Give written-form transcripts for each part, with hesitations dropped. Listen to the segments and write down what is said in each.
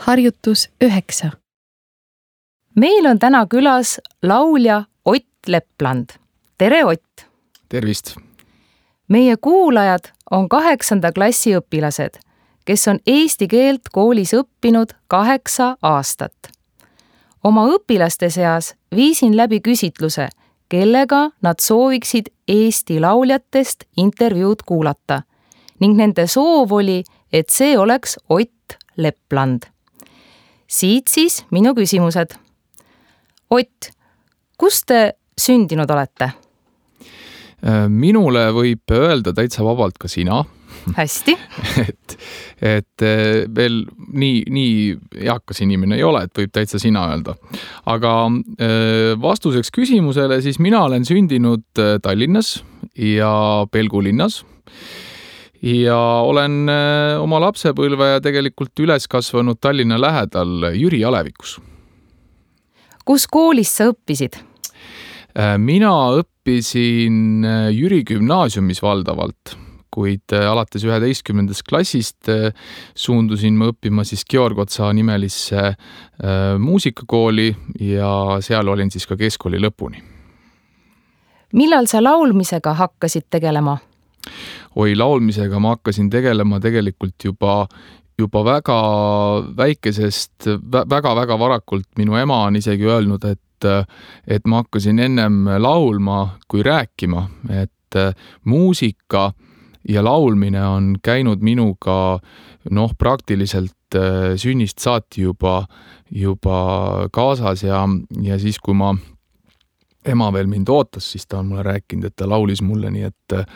Harjutus 9. Meil on täna külas laulja Ott Lepland. Tere, Ott! Tervist! Meie kuulajad on 8. klassi õpilased, kes on eesti keelt koolis õppinud 8 aastat. Oma õpilaste seas viisin läbi küsitluse, kellega nad sooviksid Eesti lauljatest intervjuud kuulata ning nende soov oli, et see oleks Ott Lepland. Siit siis minu küsimused. Ott, kus te sündinud olete? Minule võib öelda täitsa vabalt ka sina. Hästi. et veel nii eakas inimene ei ole, et võib täitsa sina öelda. Aga vastuseks küsimusele, siis mina olen sündinud Tallinnas ja Pelgu linnas ja olen oma lapsepõlve ja tegelikult üles kasvanud Tallinna lähedal Jüri Alevikus. Kus koolis sa õppisid? Mina õppisin Jüri gümnaasiumis valdavalt, kuid alates 11. klassist suundusin ma õppima siis Georg Otsa nimelisse muusikakooli ja seal olin siis ka keskkooli lõpuni. Millal sa laulmisega hakkasid tegelema? Laulmisega ma hakkasin tegelema tegelikult juba väga väikesest, väga varakult. Minu ema on isegi öelnud, et ma hakkasin ennem laulma kui rääkima, et muusika ja laulmine on käinud minuga praktiliselt sünnist saati juba kaasas ja siis, kui ma ema veel mind ootas, siis ta on mulle rääkinud, et ta laulis mulle, nii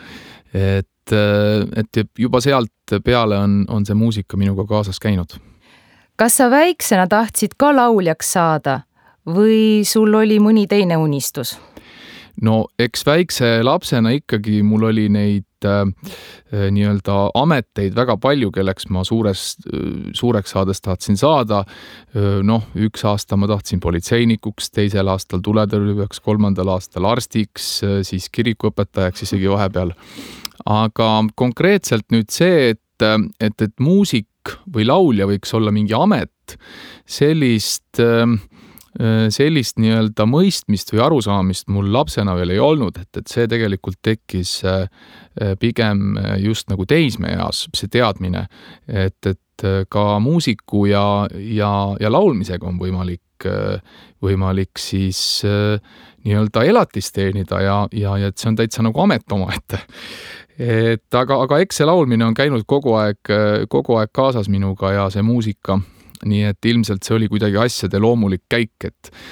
et juba sealt peale on see muusika minuga kaasas käinud. Kas sa väiksena tahtsid ka lauljaks saada või sul oli mõni teine unistus? No eks väikse lapsena ikkagi mul oli neid nii-öelda ameteid väga palju, kelleks ma suureks saades tahtsin saada. Üks aasta ma tahtsin politseinikuks, teisel aastal tuletõrjujaks, 3. aastal arstiks, siis kirikuõpetajaks isegi vahepeal. Aga konkreetselt nüüd see, et muusik või laulja võiks olla mingi amet, sellist nii-öelda mõistmist või arusaamist mul lapsena veel ei olnud, et see tegelikult tekkis pigem just nagu teismeeas, see teadmine, et ka muusiku ja laulmisega on võimalik siis nii-öelda elatist teenida ja et see on täitsa nagu amet omaette. Aga eks see laulmine on käinud kogu aeg kaasas minuga ja see muusika. Nii et ilmselt see oli kuidagi asjade loomulik käik,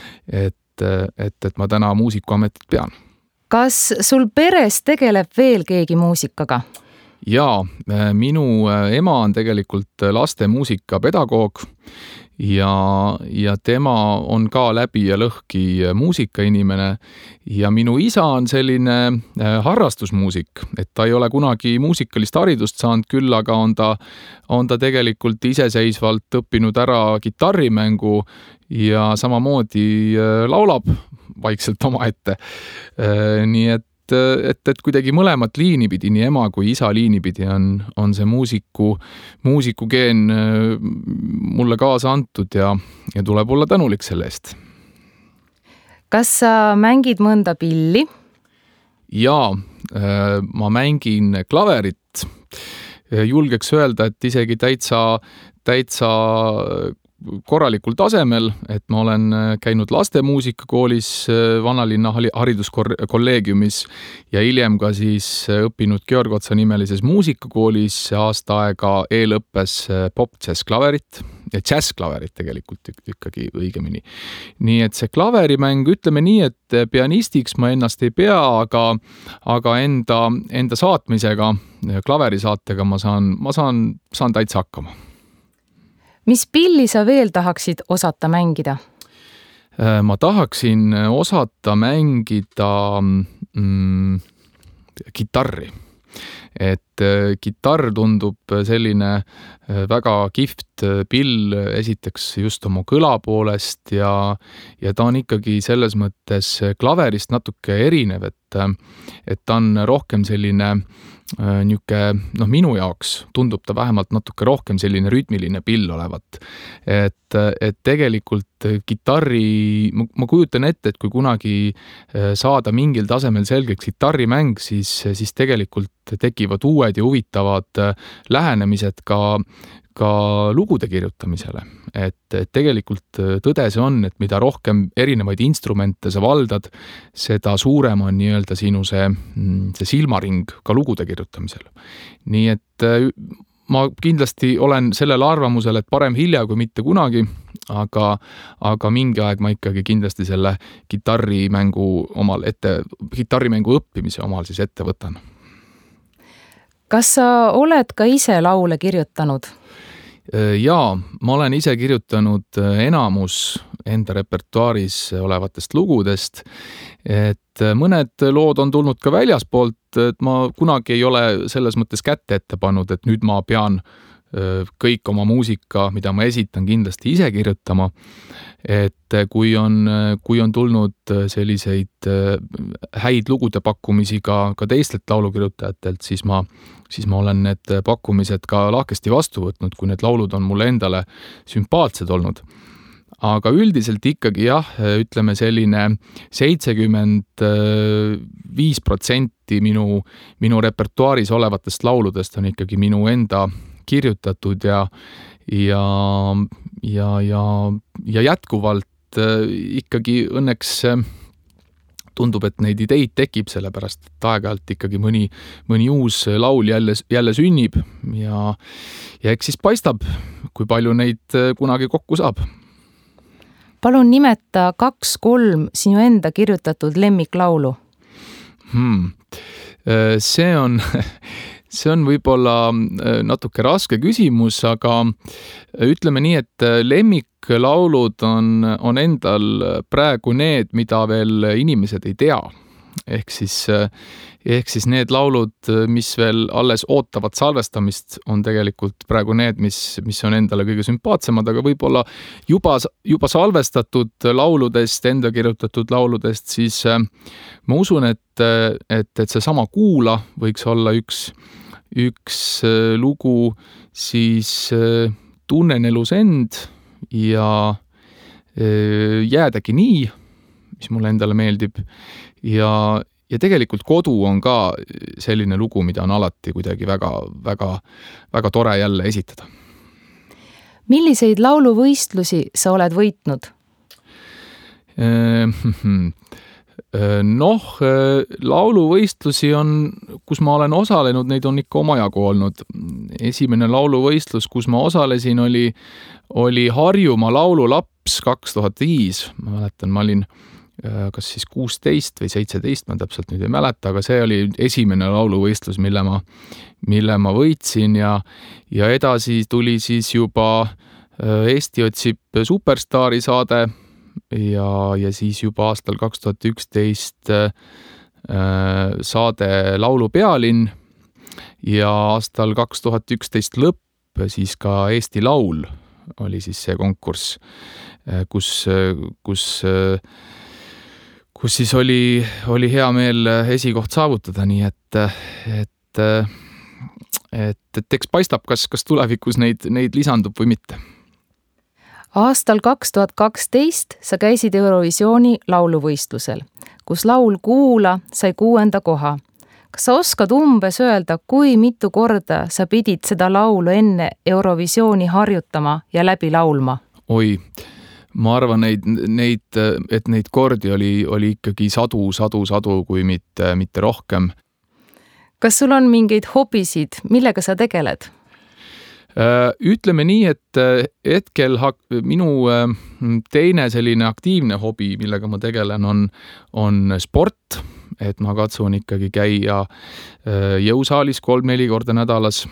et ma täna muusikuametit pean. Kas sul peres tegeleb veel keegi muusikaga? Jaa, minu ema on tegelikult laste muusikapedagoog ja tema on ka läbi ja lõhki muusikainimene ja minu isa on selline harrastusmuusik, et ta ei ole kunagi muusikalist haridust saanud, küll aga on ta tegelikult iseseisvalt õppinud ära kitarrimängu ja samamoodi laulab vaikselt omaette. Nii et kuidagi mõlemat liini pidi, nii ema kui isa liini pidi on see muusikugeen mulle kaasa antud ja tuleb olla tänulik selle eest. Kas sa mängid mõnda pilli? Jaa, ma mängin klaverit. Julgeks öelda, et isegi täitsa korralikul tasemel, et ma olen käinud lastemuusikakoolis Vanalinna hariduskolleegiumis ja hiljem ka siis õppinud Georg Otsa nimelises muusikakoolis aasta aega eelõppes pop-jazz-klaverit ja jazz-klaverit tegelikult ikkagi õigemini. Nii et see klaverimäng, ütleme nii, et pianistiks ma ennast ei pea, aga enda saatmisega, klaverisaatega ma saan täitsa hakkama. Mis pilli sa veel tahaksid osata mängida? Ma tahaksin osata mängida kitarri. Et kitarr tundub selline väga kihvt pill esiteks just oma kõla poolest ja ta on ikkagi selles mõttes klaverist natuke erinev, et ta on rohkem selline niisugune, minu jaoks tundub ta vähemalt natuke rohkem selline rütmiline pill olevat. Et tegelikult kitarri, ma kujutan ette, et kui kunagi saada mingil tasemel selgeks kitarrimäng, siis tegelikult tekivad uued ja huvitavad lähenemised ka lugude kirjutamisele. Et tegelikult tõde see on, et mida rohkem erinevaid instrumente sa valdad, seda suurem on nii-öelda sinu see silmaring ka lugude kirjutamisel. Nii et ma kindlasti olen sellel arvamusel, et parem hilja kui mitte kunagi, aga mingi aeg ma ikkagi kindlasti selle kitarrimängu õppimise omal siis ette võtan. Kas sa oled ka ise laule kirjutanud? Jaa, ma olen ise kirjutanud enamus enda repertuaaris olevatest lugudest, et mõned lood on tulnud ka väljaspoolt, et ma kunagi ei ole selles mõttes kätte ette pannud, et nüüd ma pean kõik oma muusika, mida ma esitan, kindlasti ise kirjutama. Et kui on tulnud selliseid häid lugude pakkumisi ka teistelt laulukirjutajatelt, siis ma olen need pakkumised ka lahkesti vastu võtnud, kui need laulud on mulle endale sümpaatsed olnud. Aga üldiselt ikkagi ütleme selline 75% minu repertuaaris olevatest lauludest on ikkagi minu enda kirjutatud ja jätkuvalt ikkagi õnneks tundub, et neid ideid tekib, sellepärast et aeg-ajalt ikkagi mõni uus laul jälle sünnib ja eks siis paistab, kui palju neid kunagi kokku saab. Palun nimeta 2-3 sinu enda kirjutatud lemmiklaulu. See on võib-olla natuke raske küsimus, aga ütleme nii, et lemmiklaulud on endal praegu need, mida veel inimesed ei tea. Ehk siis need laulud, mis veel alles ootavad salvestamist, on tegelikult praegu need, mis on endale kõige sümpaatsemad, aga võib-olla juba salvestatud lauludest, enda kirjutatud lauludest, siis ma usun, et see sama Kuula võiks olla üks lugu, siis Tunnen elus end ja Jäädagi nii, mis mulle endale meeldib. Ja tegelikult Kodu on ka selline lugu, mida on alati kuidagi väga, väga, väga tore jälle esitada. Milliseid lauluvõistlusi sa oled võitnud? Lauluvõistlusi on, kus ma olen osalenud, neid on ikka omajagu olnud. Esimene lauluvõistlus, kus ma osalesin, oli Harjumaa laululaps 2005. Ma mäletan, ma olin kas siis 16 või 17, ma täpselt nüüd ei mäleta, aga see oli esimene lauluvõistlus, mille ma võitsin ja edasi tuli siis juba Eesti otsib superstaari saade ja siis juba aastal 2011 saade Laulu pealinn ja aastal 2011 lõpp siis ka Eesti Laul oli siis see konkurss, kus siis oli hea meel esikoht saavutada, nii et eks paistab, kas tulevikus neid lisandub või mitte. Aastal 2012 sa käisid Eurovisiooni lauluvõistlusel, kus laul Kuula sai 6. koha. Kas sa oskad umbes öelda, kui mitu korda sa pidid seda laulu enne Eurovisiooni harjutama ja läbi laulma? Oi, ma arvan, et neid kordi oli ikkagi sadu, kui mitte rohkem. Kas sul on mingeid hobisid, millega sa tegeled? Ütleme nii, et hetkel minu teine selline aktiivne hobi, millega ma tegelen, on sport, et ma katsun ikkagi käia jõusaalis 3-4 korda nädalas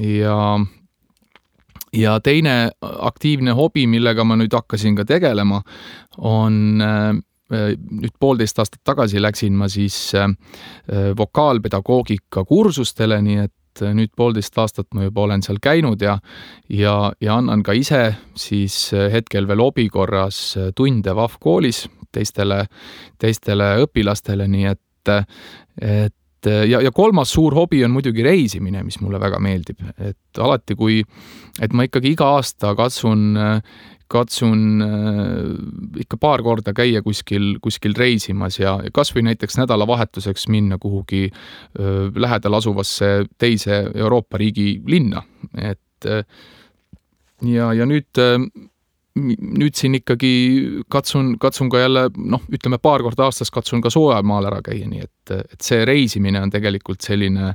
ja teine aktiivne hobi, millega ma nüüd hakkasin ka tegelema, on nüüd 1,5 aastat tagasi läksin ma siis vokaalpedagoogika kursustele, nii et nüüd 1,5 aastat ma juba olen seal käinud ja annan ka ise siis hetkel veel hobi korras tunde VAF koolis teistele õpilastele, nii et ja kolmas suur hobi on muidugi reisimine, mis mulle väga meeldib, et alati et ma ikkagi iga aasta katsun ikka paar korda käia kuskil reisimas ja kas või näiteks nädalavahetuseks minna kuhugi lähedal asuvasse teise Euroopa riigi linna. Ja nüüd siin ikkagi katsun ka jälle, ütleme paar korda aastas katsun ka soojamaal ära käia, nii et see reisimine on tegelikult selline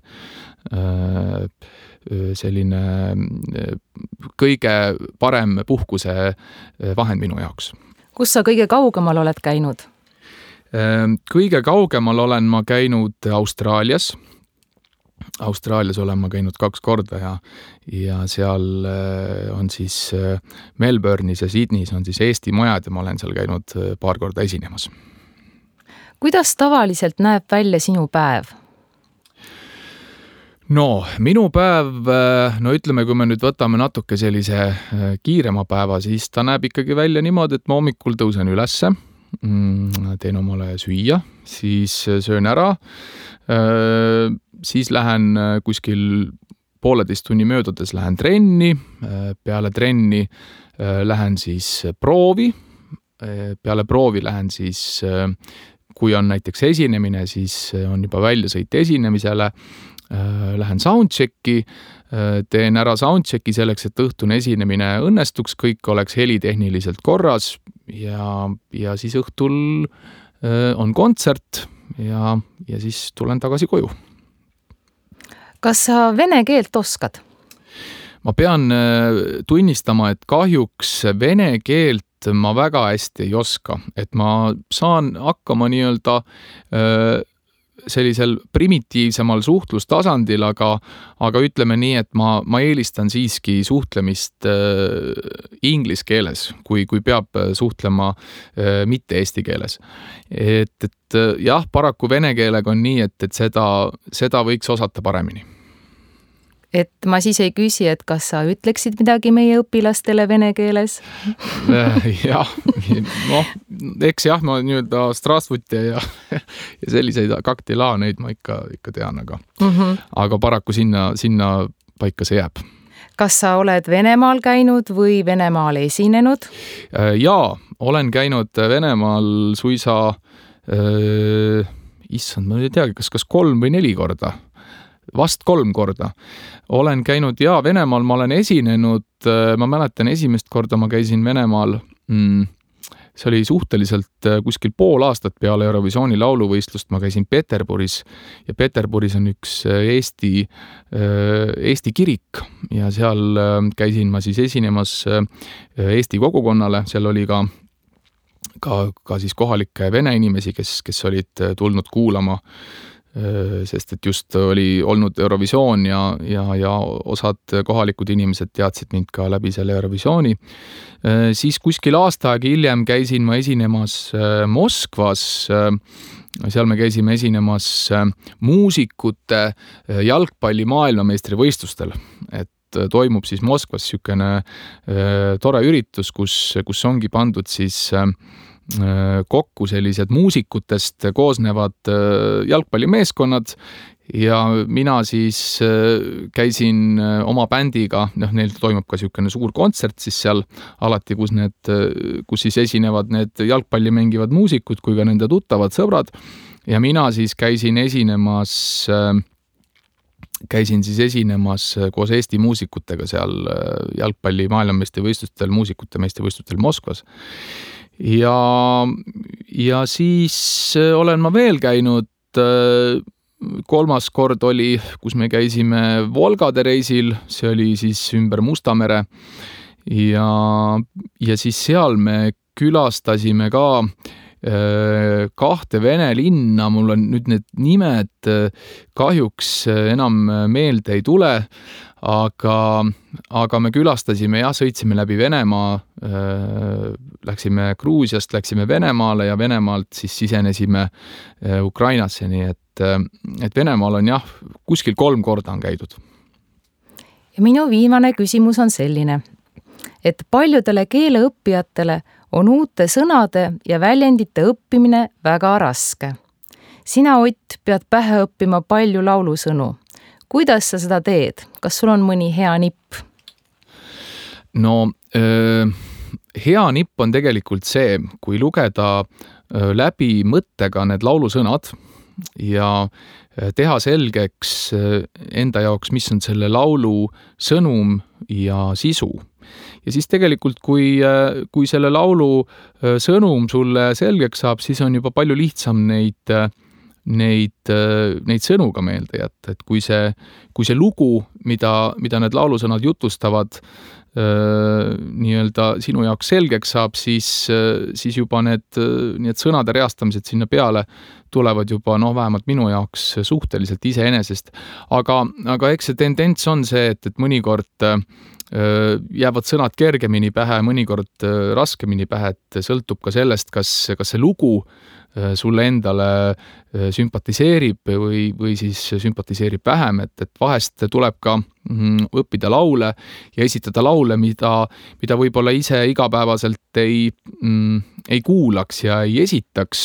kõige parem puhkuse vahend minu jaoks. Kus sa kõige kaugemal oled käinud? Kõige kaugemal olen ma käinud Austraalias. Austraalias olen ma käinud 2 korda ja seal on siis Melbourne'is ja Sydneys on siis Eesti majad ja ma olen seal käinud paar korda esinemas. Kuidas tavaliselt näeb välja sinu päev? Minu päev, ütleme, kui me nüüd võtame natuke sellise kiirema päeva, siis ta näeb ikkagi välja niimoodi, et ma hommikul tõusen ülesse, teen omale süüa, siis söön ära, siis lähen kuskil 1,5 tunni möödudes lähen trenni, peale trenni lähen siis proovi, peale proovi lähen siis, kui on näiteks esinemine, siis on juba väljasõit esinemisele, lähen soundchecki, teen ära soundchecki selleks, et õhtune esinemine õnnestuks, kõik oleks helitehniliselt korras ja siis õhtul on kontsert ja siis tulen tagasi koju. Kas sa vene keelt oskad? Ma pean tunnistama, et kahjuks vene keelt ma väga hästi ei oska, et ma saan hakkama nii-öelda sellisel primitiivsemal suhtlustasandil, aga ütleme nii, et ma eelistan siiski suhtlemist inglis keeles, kui peab suhtlema mitte eesti keeles. Et jah, paraku vene keelega on nii, et seda võiks osata paremini. Et ma siis ei küsi, et kas sa ütleksid midagi meie õpilastele vene keeles? Jah, eks jah, ma nii-öelda Strasvuti ja selliseid kaktilaaneid ma ikka tean, aga paraku sinna paika see jääb. Kas sa oled Venemaal käinud või Venemaal esinenud? Jaa, olen käinud Venemaal suisa, issand, ma ei teagi, kas 3 või 4 korda. Vast 3 korda. Olen käinud Venemaal, ma olen esinenud, ma mäletan esimest korda ma käisin Venemaal, see oli suhteliselt kuskil 1,5 aastat peale Eurovisiooni lauluvõistlust, ma käisin Peterburis ja Peterburis on üks Eesti kirik ja seal käisin ma siis esinemas Eesti kogukonnale, seal oli ka siis kohalikke vene inimesi, kes olid tulnud kuulama, sest et just oli olnud Eurovisioon ja osad kohalikud inimesed teadsid mind ka läbi selle Eurovisiooni. Siis kuskil aasta aega hiljem käisin ma esinemas Moskvas, seal me käisime esinemas muusikute jalgpalli maailmameistri võistlustel, et toimub siis Moskvas niisugune tore üritus, kus ongi pandud siis kokku sellised muusikutest koosnevad jalgpallimeeskonnad ja mina siis käisin oma bändiga, neil toimub ka niisugune suur kontsert siis seal alati, kus siis esinevad need jalgpalli mängivad muusikud kui ka nende tuttavad sõbrad ja mina siis käisin esinemas koos Eesti muusikutega seal jalgpalli maailmameistrivõistlustel, muusikute meistrivõistlustel Moskvas. Ja siis olen ma veel käinud, 3. kord oli, kus me käisime Volgade reisil, see oli siis ümber Musta mere ja siis seal me külastasime ka 2 vene linna, mul on nüüd need nimed kahjuks enam meelde ei tule, aga me külastasime sõitsime läbi Venemaa, läksime Gruusiast, läksime Venemaale ja Venemaalt siis sisenesime Ukrainasse, nii et Venemaal on kuskil 3 korda on käidud. Ja minu viimane küsimus on selline, et paljudele keeleõppijatele on uute sõnade ja väljendite õppimine väga raske. Sina, Ott, pead pähe õppima palju laulusõnu. Kuidas sa seda teed? Kas sul on mõni hea nipp? No hea nipp on tegelikult see, kui lugeda läbi mõttega need laulusõnad ja teha selgeks enda jaoks, mis on selle laulu sõnum ja sisu. Ja siis tegelikult, kui selle laulu sõnum sulle selgeks saab, siis on juba palju lihtsam neid sõnu ka meelde jätta, et kui see lugu, mida need laulusõnad jutustavad, nii-öelda sinu jaoks selgeks saab, siis juba need sõnade reastamised sinna peale tulevad juba vähemalt minu jaoks suhteliselt iseenesest. Aga eks see tendents on see, et mõnikord jäävad sõnad kergemini pähe, mõnikord raskemini pähe, et sõltub ka sellest, kas see lugu sulle endale sümpatiseerib või siis sümpatiseerib vähem, et vahest tuleb ka õppida laule ja esitada laule, mida võib-olla ise igapäevaselt ei kuulaks ja ei esitaks,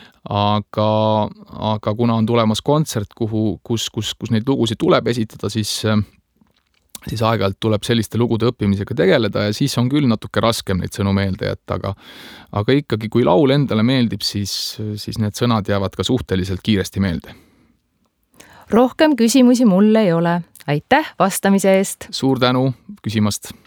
aga kuna on tulemas kontsert, kus neid lugusid tuleb esitada, siis aeg-ajalt tuleb selliste lugude õppimisega tegeleda ja siis on küll natuke raskem neid sõnu meelde jätta, aga ikkagi, kui laul endale meeldib, siis need sõnad jäävad ka suhteliselt kiiresti meelde. Rohkem küsimusi mul ei ole. Aitäh vastamise eest! Suur tänu küsimast!